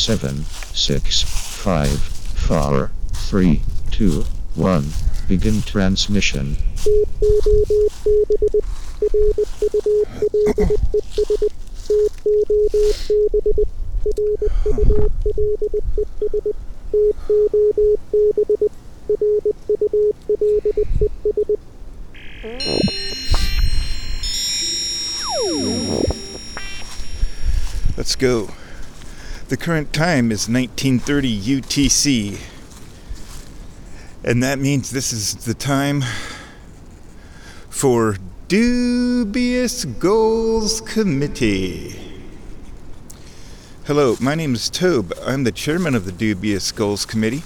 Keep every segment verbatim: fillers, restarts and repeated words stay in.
seven, six, five, four, three, two, one. Begin transmission. Let's go. The current time is nineteen thirty U T C. And that means this is the time for Dubious Goals Committee. Hello, my name is Tobe. I'm the chairman of the Dubious Goals Committee.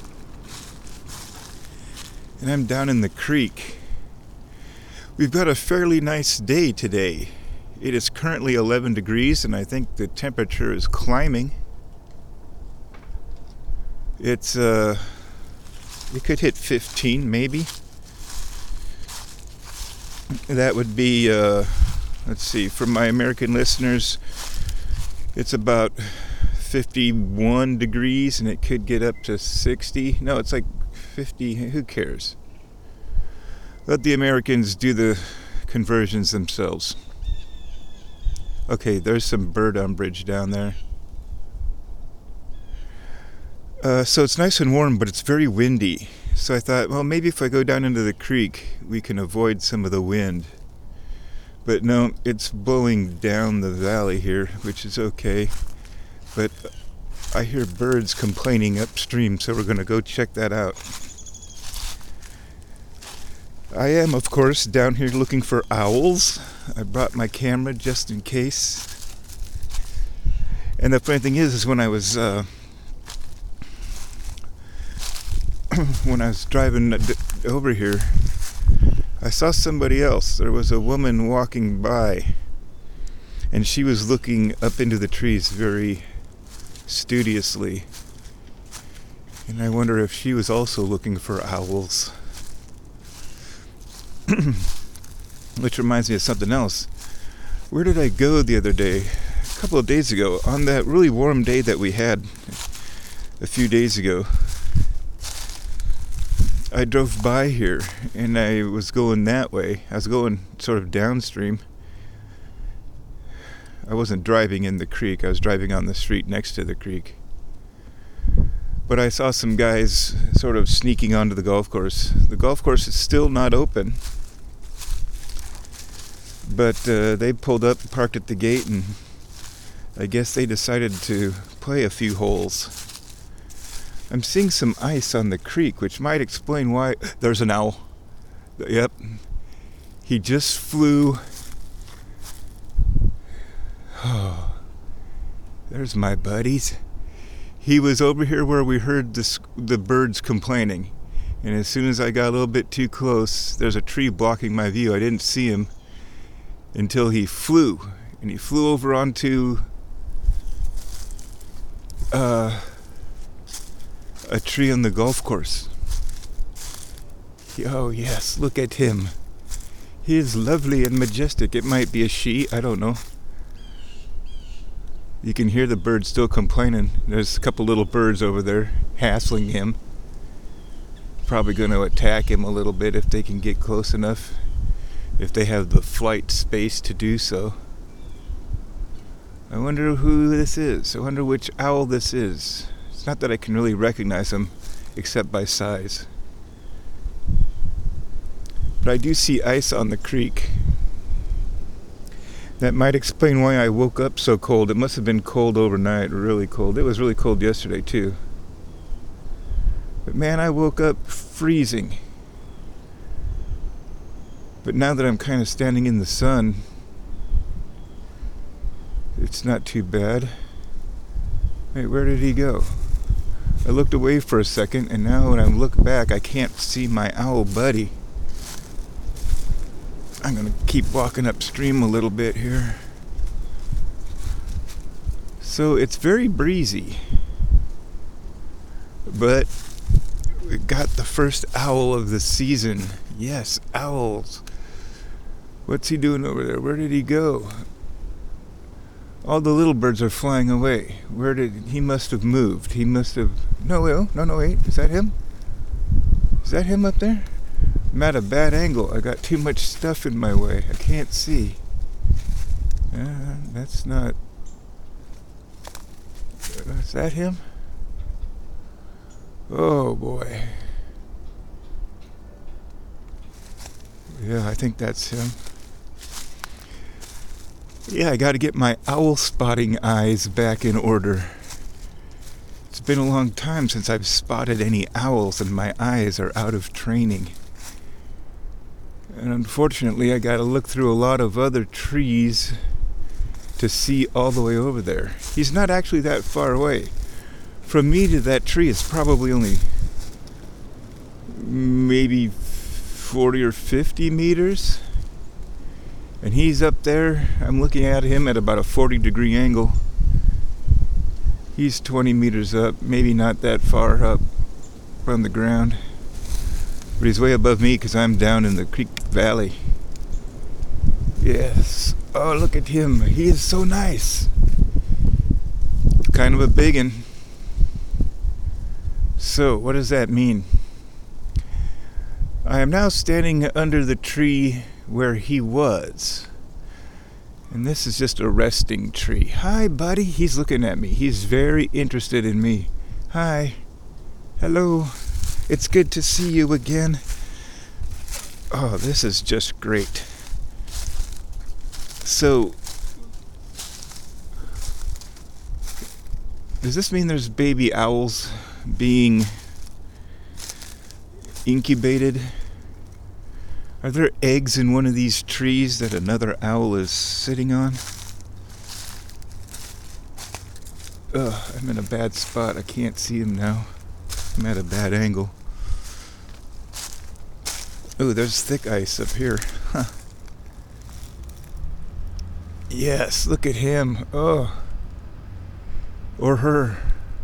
And I'm down in the creek. We've got a fairly nice day today. It is currently eleven degrees, and I think the temperature is climbing. It's, uh, it could hit fifteen, maybe. That would be, uh, let's see, for my American listeners, it's about fifty-one degrees, and it could get up to sixty. No, it's like fifty, who cares? Let the Americans do the conversions themselves. Okay, there's some bird umbrage down there. Uh, so it's nice and warm, but it's very windy. So I thought, well, maybe if I go down into the creek, we can avoid some of the wind. But no, it's blowing down the valley here, which is okay. But I hear birds complaining upstream, so we're going to go check that out. I am, of course, down here looking for owls. I brought my camera just in case. And the funny thing is, is when I was uh, when I was driving over here, I saw somebody else. There was a woman walking by, and she was looking up into the trees very studiously. And I wonder if she was also looking for owls. Which reminds me of something else. Where did I go the other day? A couple of days ago, on that really warm day that we had a few days ago. I drove by here, and I was going that way. I was going sort of downstream. I wasn't driving in the creek. I was driving on the street next to the creek. But I saw some guys sort of sneaking onto the golf course. The golf course is still not open. But uh, they pulled up, parked at the gate, and I guess they decided to play a few holes. I'm seeing some ice on the creek, which might explain why... There's an owl. Yep. He just flew... Oh, there's my buddies. He was over here where we heard the, the birds complaining. And as soon as I got a little bit too close, there's a tree blocking my view. I didn't see him until he flew. And he flew over onto uh, a tree on the golf course. Oh yes, look at him. He is lovely and majestic. It might be a she, I don't know. You can hear the birds still complaining. There's a couple little birds over there hassling him. Probably going to attack him a little bit if they can get close enough. If they have the flight space to do so. I wonder who this is. I wonder which owl this is. It's not that I can really recognize him, except by size. But I do see ice on the creek. That might explain why I woke up so cold. It must have been cold overnight, really cold. It was really cold yesterday, too. But man, I woke up freezing. But now that I'm kind of standing in the sun, it's not too bad. Wait, where did he go? I looked away for a second, and now when I look back, I can't see my owl buddy. I'm going to keep walking upstream a little bit here. So it's very breezy. But we got the first owl of the season. Yes, owls. What's he doing over there? Where did he go? All the little birds are flying away. Where did he must have moved? He must have. No, no, no, no. Wait, is that him? Is that him up there? I'm at a bad angle. I got too much stuff in my way. I can't see. Uh, that's not. Is that him? Oh boy. Yeah, I think that's him. Yeah, I got to get my owl spotting eyes back in order. It's been a long time since I've spotted any owls, and my eyes are out of training. And unfortunately, I got to look through a lot of other trees to see all the way over there. He's not actually that far away. From me to that tree is probably only maybe forty or fifty meters. And he's up there. I'm looking at him at about a forty degree angle. He's twenty meters up, maybe not that far up from the ground. But he's way above me because I'm down in the creek valley. Yes. Oh, look at him. He is so nice. Kind of a biggin. So, what does that mean? I am now standing under the tree where he was. And this is just a resting tree. Hi, buddy. He's looking at me. He's very interested in me. Hi. Hello. It's good to see you again. Oh, this is just great. So, does this mean there's baby owls being incubated? Are there eggs in one of these trees that another owl is sitting on? Ugh, I'm in a bad spot. I can't see him now. I'm at a bad angle. Oh, there's thick ice up here. Huh. Yes, look at him. Oh. Or her.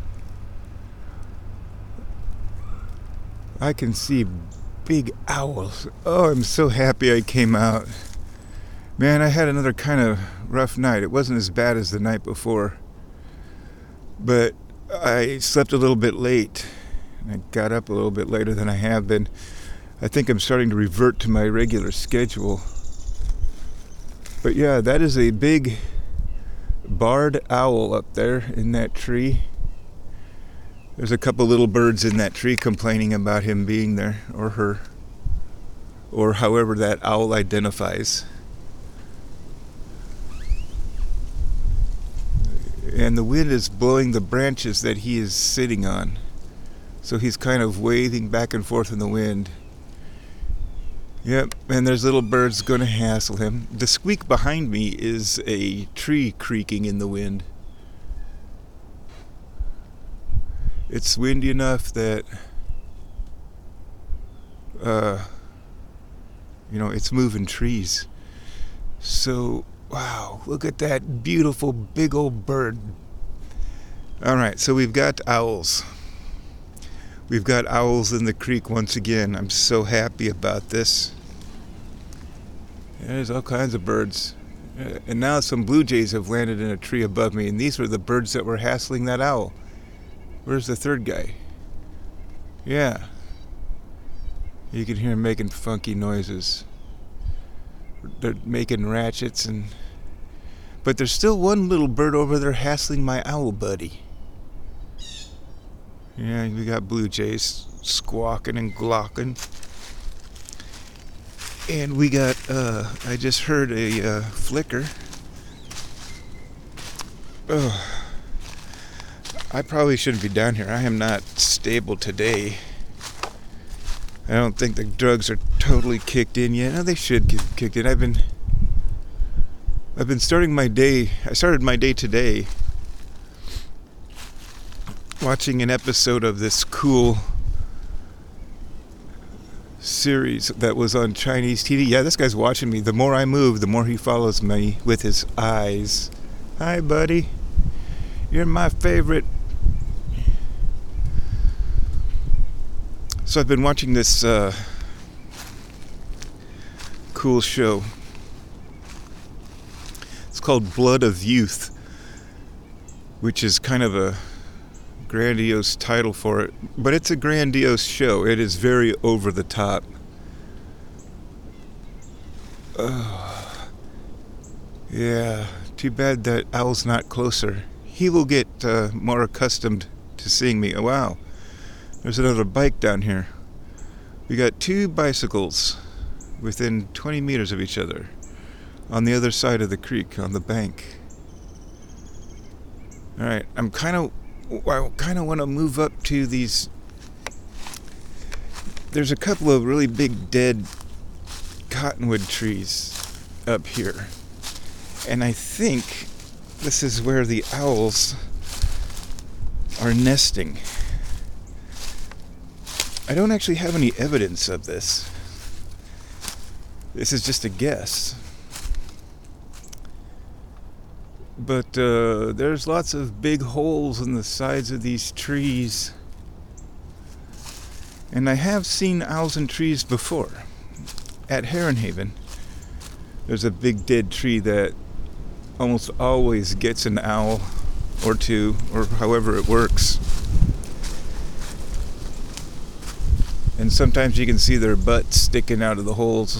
I can see big owls. Oh, I'm so happy I came out. Man, I had another kind of rough night. It wasn't as bad as the night before. But I slept a little bit late. I got up a little bit later than I have been. I think I'm starting to revert to my regular schedule. But yeah, that is a big barred owl up there in that tree. There's a couple little birds in that tree complaining about him being there, or her, or however that owl identifies. And the wind is blowing the branches that he is sitting on. So he's kind of waving back and forth in the wind. Yep, and there's little birds going to hassle him. The squeak behind me is a tree creaking in the wind. It's windy enough that, uh, you know, it's moving trees. So, wow, look at that beautiful big old bird. All right, so we've got owls. We've got owls in the creek once again. I'm so happy about this. There's all kinds of birds. Uh, and now some blue jays have landed in a tree above me, and these were the birds that were hassling that owl. Where's the third guy? Yeah. You can hear him making funky noises. They're making ratchets and... But there's still one little bird over there hassling my owl buddy. Yeah, we got blue jays squawking and glocking. And we got, uh, I just heard a uh, flicker. Oh. I probably shouldn't be down here. I am not stable today. I don't think the drugs are totally kicked in yet. No, they should get kicked in. I've been I've been starting my day. I started my day today watching an episode of this cool series that was on Chinese T V. Yeah, this guy's watching me. The more I move, the more he follows me with his eyes. Hi, buddy. You're my favorite. So I've been watching this uh, cool show. It's called Blood of Youth. which is kind of a grandiose title for it, but it's a grandiose show. It is very over the top. Oh, yeah, too bad that owl's not closer. He will get uh, more accustomed to seeing me. Oh, wow, there's another bike down here. We got two bicycles within twenty meters of each other on the other side of the creek on the bank. All right, I'm kind of I kind of want to move up to these. There's a couple of really big dead cottonwood trees up here, and I think this is where the owls are nesting. I don't actually have any evidence of this. This is just a guess. But uh, there's lots of big holes in the sides of these trees. And I have seen owls in trees before. At Heron Haven, there's a big dead tree that almost always gets an owl or two, or however it works. And sometimes you can see their butts sticking out of the holes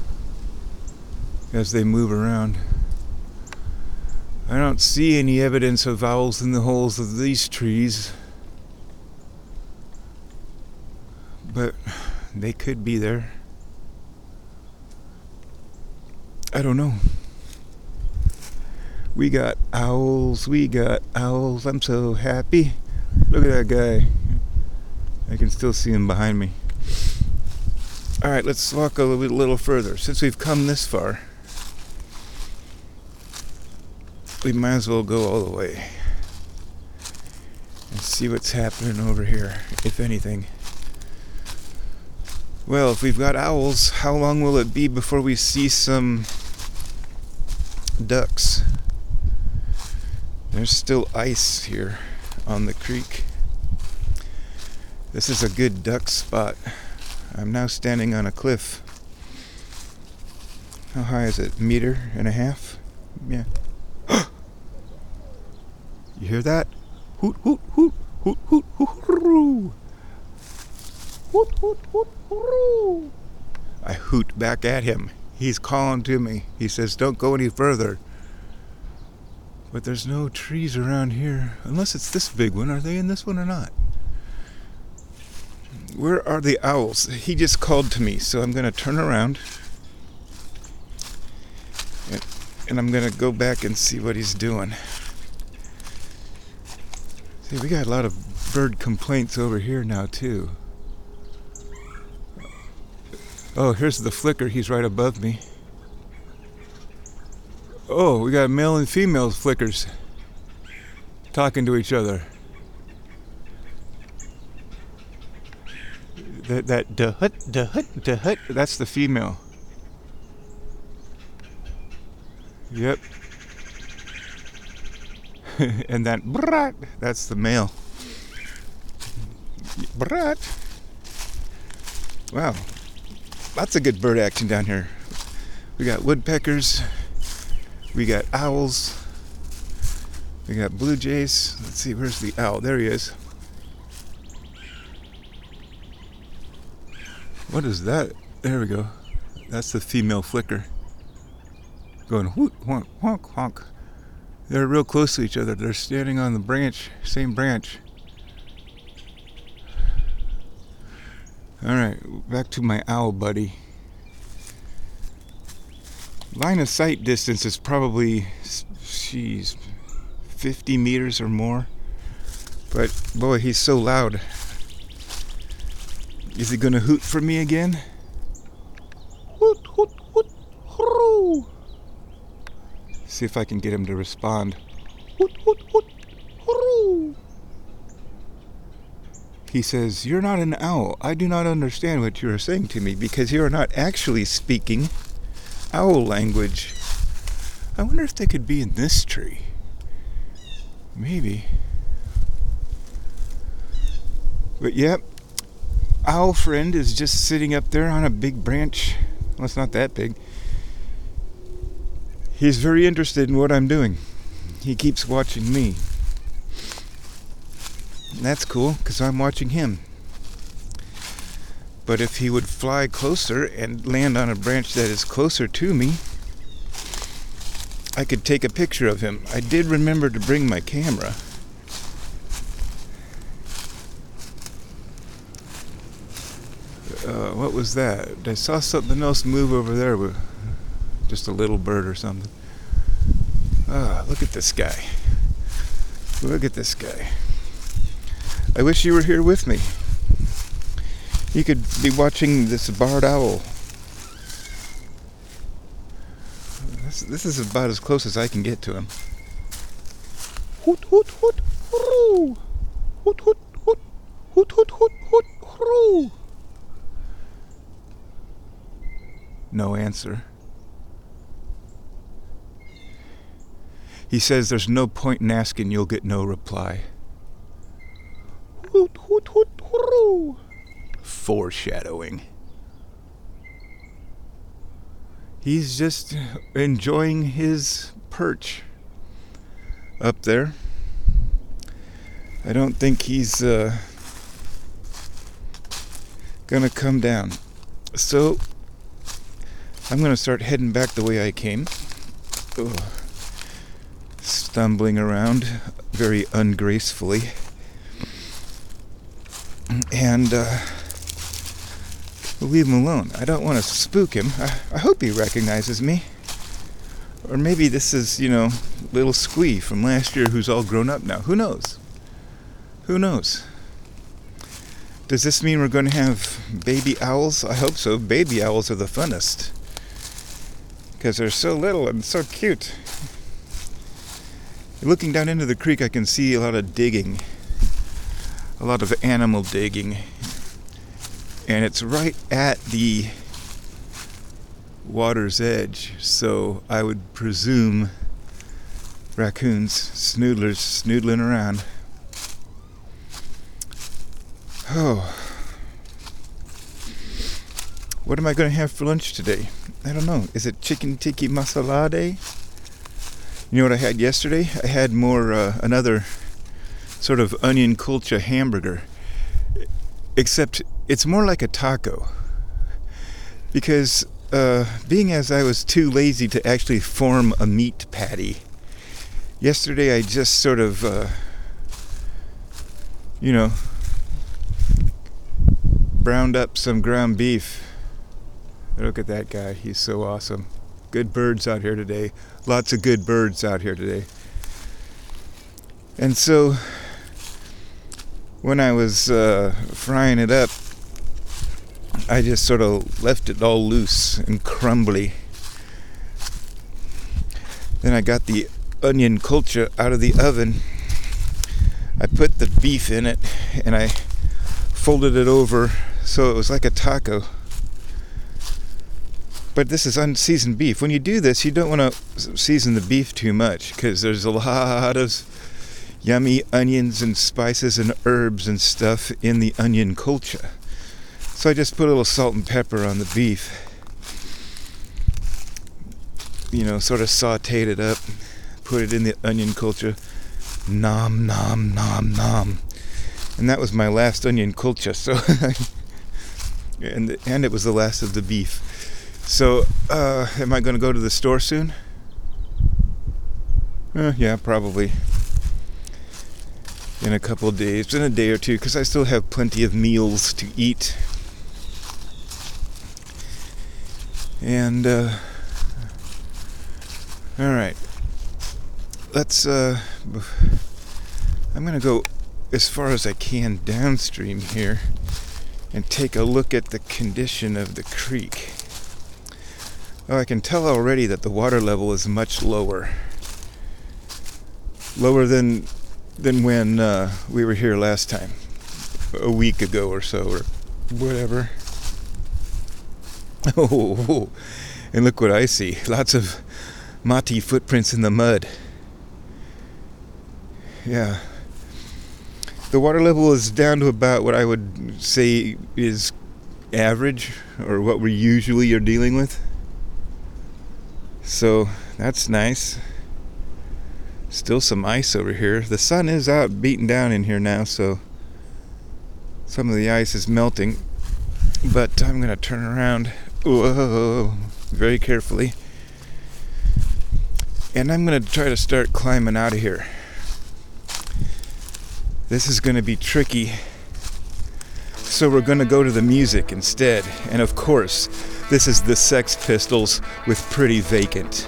as they move around. I don't see any evidence of owls in the holes of these trees, but they could be there. I don't know. We got owls, we got owls. I'm so happy. Look at that guy. I can still see him behind me. Alright, let's walk a little, little further. Since we've come this far, we might as well go all the way and see what's happening over here, if anything. Well, if we've got owls, how long will it be before we see some ducks? There's still ice here on the creek. This is a good duck spot. I'm now standing on a cliff. How high is it? Meter and a half? Yeah. You hear that? Hoot, hoot, hoot, hoot, hoot, hoot, hoot. Hoot, hoot, hoot, hoot. I hoot back at him. He's calling to me. He says, don't go any further. But there's no trees around here. Unless it's this big one. Are they in this one or not? Where are the owls? He just called to me, so I'm going to turn around. And, and I'm going to go back and see what he's doing. See, we got a lot of bird complaints over here now, too. Oh, here's the flicker. He's right above me. Oh, we got male and female flickers talking to each other. That, that da-hut, da-hut, da-hut, that's the female. Yep. And that brat, that's the male. Brat. Wow. Lots of good bird action down here. We got woodpeckers. We got owls. We got blue jays. Let's see, where's the owl? There he is. What is that? There we go. That's the female flicker. Going whoot, honk, honk, honk. They're real close to each other. They're standing on the branch, same branch. Alright, back to my owl buddy. Line of sight distance is probably, geez, fifty meters or more. But boy, he's so loud. Is he gonna hoot for me again? Hoot, hoot, hoot, hoo. See if I can get him to respond. Hoot, hoot, hoot, hoo. He says, "You're not an owl. I do not understand what you are saying to me because you are not actually speaking owl language." I wonder if they could be in this tree. Maybe. But yep, owl friend is just sitting up there on a big branch. Well, it's not that big. He's very interested in what I'm doing. He keeps watching me. That's cool, because I'm watching him. But if he would fly closer and land on a branch that is closer to me, I could take a picture of him. I did remember to bring my camera. Uh, what was that? I saw something else move over there. With just a little bird or something. Ah, look at this guy. Look at this guy. I wish you were here with me. You could be watching this barred owl. This, this is about as close as I can get to him. Hoot, hoot, hoot, hooroo. Hoot, hoot, hoot, hoot, hoot, hoot, hoot, hooroo. No answer. He says there's no point in asking, you'll get no reply. Hoot, hoot, hoot, hooroo. Foreshadowing. He's just enjoying his perch up there. I don't think he's uh, gonna come down. So I'm gonna start heading back the way I came. Ugh. Stumbling around very ungracefully. And uh, we'll leave him alone. I don't want to spook him. I, I hope he recognizes me. Or maybe this is, you know, little Squee from last year who's all grown up now. Who knows? Who knows? Does this mean we're going to have baby owls? I hope so. Baby owls are the funnest. Because they're so little and so cute. Looking down into the creek, I can see a lot of digging. A lot of animal digging. And it's right at the water's edge, so I would presume raccoons, snoodlers, snoodling around. Oh. What am I going to have for lunch today? I don't know. Is it chicken tikka masala day? You know what I had yesterday? I had more, uh, another sort of onion kulcha hamburger. Except it's more like a taco. Because uh, being as I was too lazy to actually form a meat patty, yesterday I just sort of, uh, you know, browned up some ground beef. Look at that guy. He's so awesome. Good birds out here today. Lots of good birds out here today. And so when I was uh, frying it up, I just sort of left it all loose and crumbly. Then I got the onion kulcha out of the oven. I put the beef in it and I folded it over so it was like a taco. But this is unseasoned beef. When you do this, you don't want to season the beef too much because there's a lot of yummy onions and spices and herbs and stuff in the onion kulcha. So I just put a little salt and pepper on the beef. You know, sort of sauteed it up, put it in the onion kulcha. Nom, nom, nom, nom. And that was my last onion kulcha. So, and, and it was the last of the beef. So, uh, am I going to go to the store soon? Uh, yeah, probably. In a couple of days, in a day or two, because I still have plenty of meals to eat. And, uh, alright. Let's, uh, I'm going to go as far as I can downstream here and take a look at the condition of the creek. Oh, I can tell already that the water level is much lower. Lower than than when uh, we were here last time. A week ago or so, or whatever. Oh, and look what I see. Lots of Mati footprints in the mud. Yeah. The water level is down to about what I would say is average, or what we usually are dealing with. So that's nice. Still some ice over here. The sun is out beating down in here now, so Some of the ice is melting, but I'm going to turn around. Whoa, very carefully. And I'm going to try to start climbing out of here. This is going to be tricky. So we're going to go to the music instead. And of course, this is the Sex Pistols with Pretty Vacant.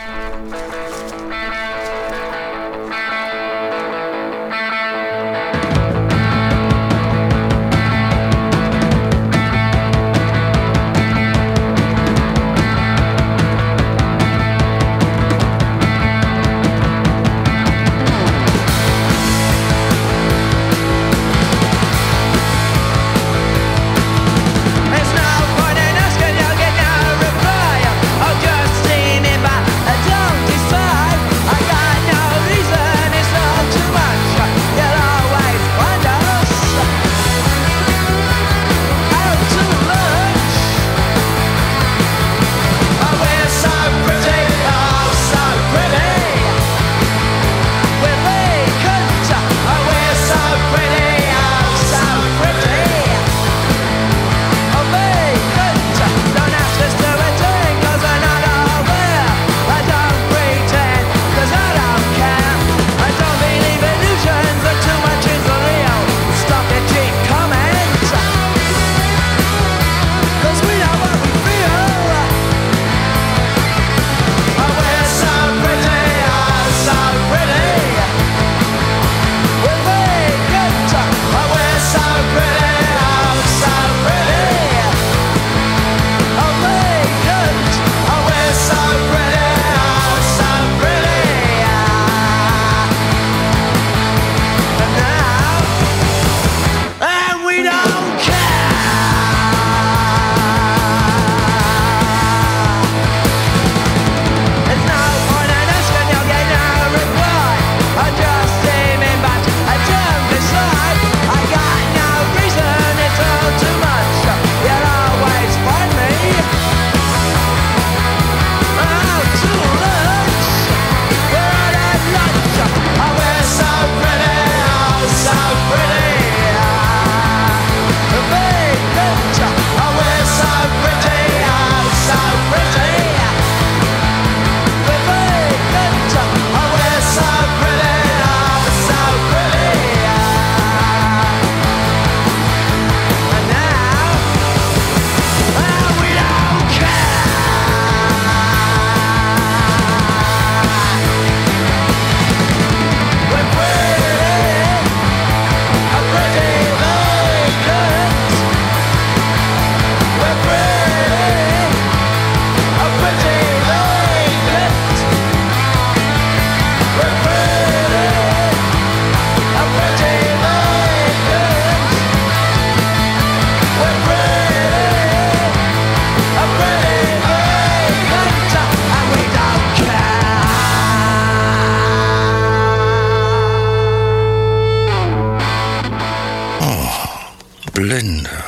Linda.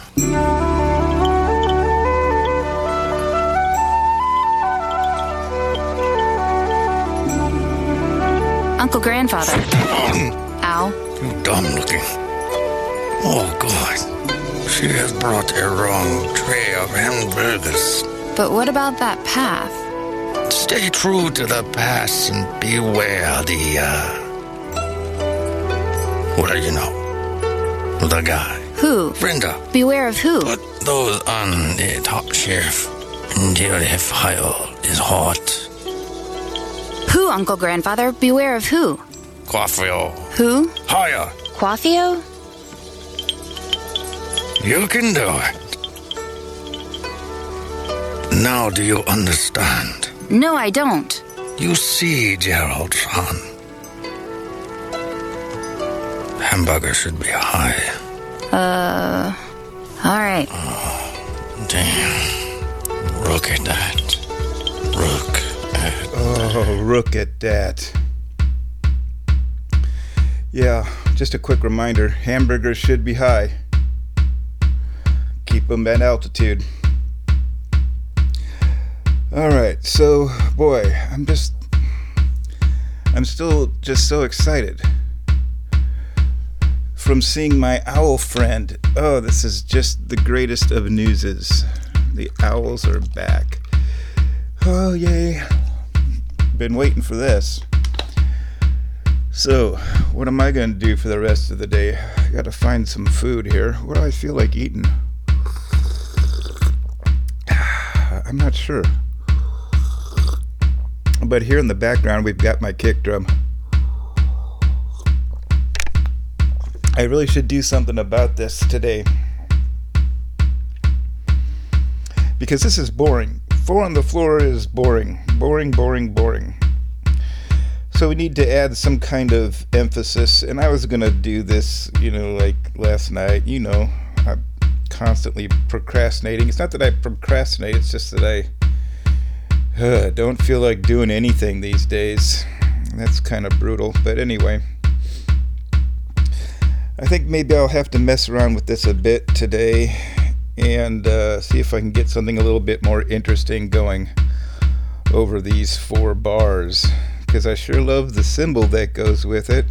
Uncle Grandfather. Al. You dumb looking. Oh, God. She has brought a wrong tray of hamburgers. But what about that path? Stay true to the past and beware the, uh... Well, you know. The guy. Who? Brenda. Beware of who? Put those on the top shelf until the fire is hot. Who, Uncle Grandfather? Beware of who? Quaffio. Who? Higher. Quaffio? You can do it. Now do you understand? No, I don't. You see, Gerald, son. Hamburger should be high. Uh, all right. Oh, damn. Look at that. Look at Oh, look at that. Yeah, just a quick reminder. Hamburgers should be high. Keep them at altitude. Alright, so, boy, I'm just... I'm still just so excited. from seeing my owl friend. Oh, this is just the greatest of newses. The owls are back. Oh, yay. Been waiting for this. So, what am I going to do for the rest of the day? I got to find some food here. What do I feel like eating? I'm not sure. But here in the background, we've got my kick drum. I really should do something about this today. Because this is boring. Four on the floor is boring. Boring, boring, boring. So we need to add some kind of emphasis. And I was going to do this, you know, like last night. You know, I'm constantly procrastinating. It's not that I procrastinate, it's just that I uh, don't feel like doing anything these days. That's kind of brutal. But anyway, I think maybe I'll have to mess around with this a bit today and uh, see if I can get something a little bit more interesting going over these four bars, because I sure love the cymbal that goes with it.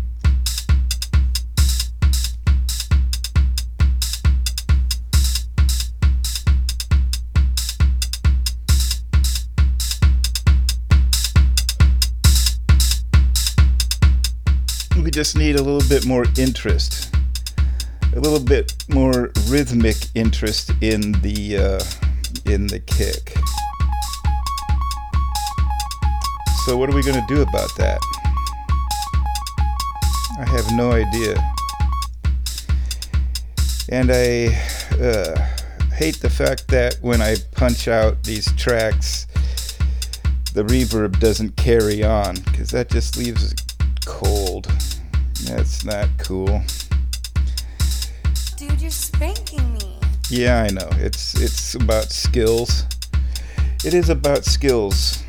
We just need a little bit more interest, a little bit more rhythmic interest in the uh, in the kick. So what are we going to do about that? I have no idea. And I uh, hate the fact that when I punch out these tracks, the reverb doesn't carry on, because that just leaves it cold. That's not cool. Dude, you're spanking me. Yeah, I know. It's it's about skills. It is about skills.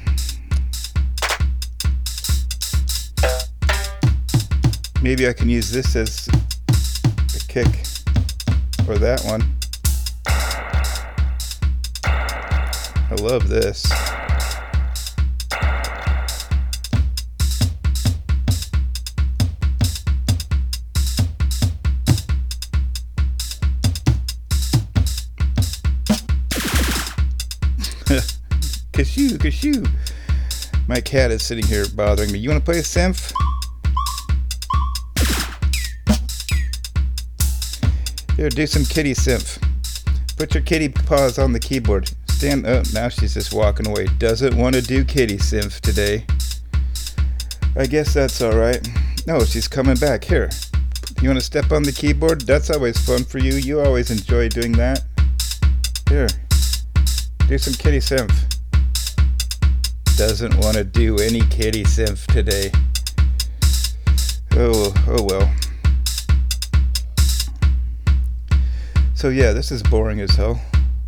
Maybe I can use this as a kick, or that one. I love this. Kashoo, kashoo. My cat is sitting here bothering me. You want to play a synth? Here, do some kitty synth. Put your kitty paws on the keyboard. Stand up. Now she's just walking away. Doesn't want to do kitty synth today. I guess that's alright. No, she's coming back. Here. You want to step on the keyboard? That's always fun for you. You always enjoy doing that. Here. Do some kitty synth. Doesn't want to do any kitty synth today. Oh, oh well. So yeah, this is boring as hell.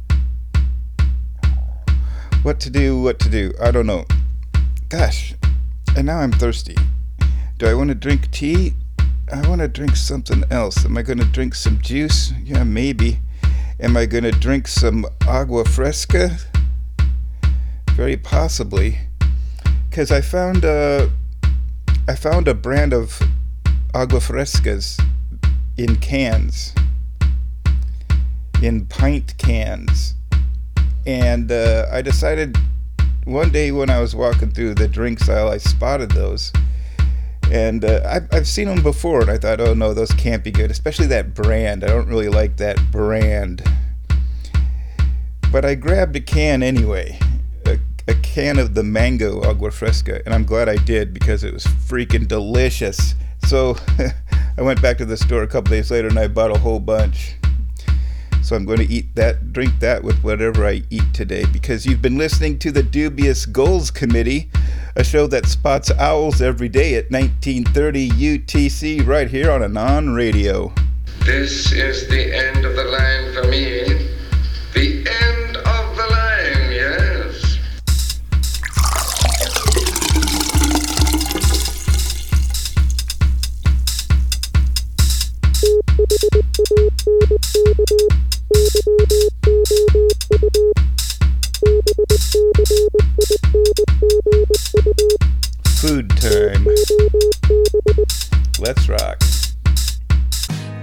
What to do, what to do, I don't know. Gosh, and now I'm thirsty. Do I want to drink tea? I want to drink something else. Am I going to drink some juice? Yeah, maybe. Am I going to drink some agua fresca? Very possibly. Because I found a, I found a brand of agua frescas in cans. In pint cans. And uh, I decided one day when I was walking through the drinks aisle, I spotted those. And uh, I've, I've seen them before, and I thought, oh no, those can't be good. Especially that brand. I don't really like that brand. But I grabbed a can anyway. A, a can of the mango agua fresca. And I'm glad I did, because it was freaking delicious. So I went back to the store a couple days later and I bought a whole bunch. So I'm going to eat that, drink that with whatever I eat today, because you've been listening to the Dubious Goals Committee, a show that spots owls every day at nineteen thirty U T C right here on Anon Radio. This is the end of the line for me. The end of the line, yes. Thank you.